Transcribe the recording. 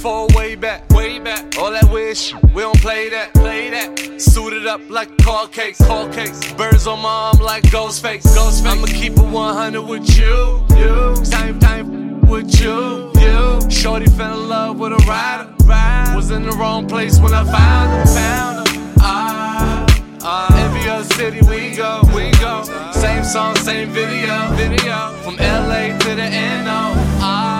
before, way back. All that weird shit, we don't play that. Suited up like car cakes. Birds on my arm like Ghostface. I'ma keep it 100 with you. Time with you. Shorty fell in love with a rider. Was in the wrong place when I found her. Every other city we go. Same song, same video. From LA to the NO.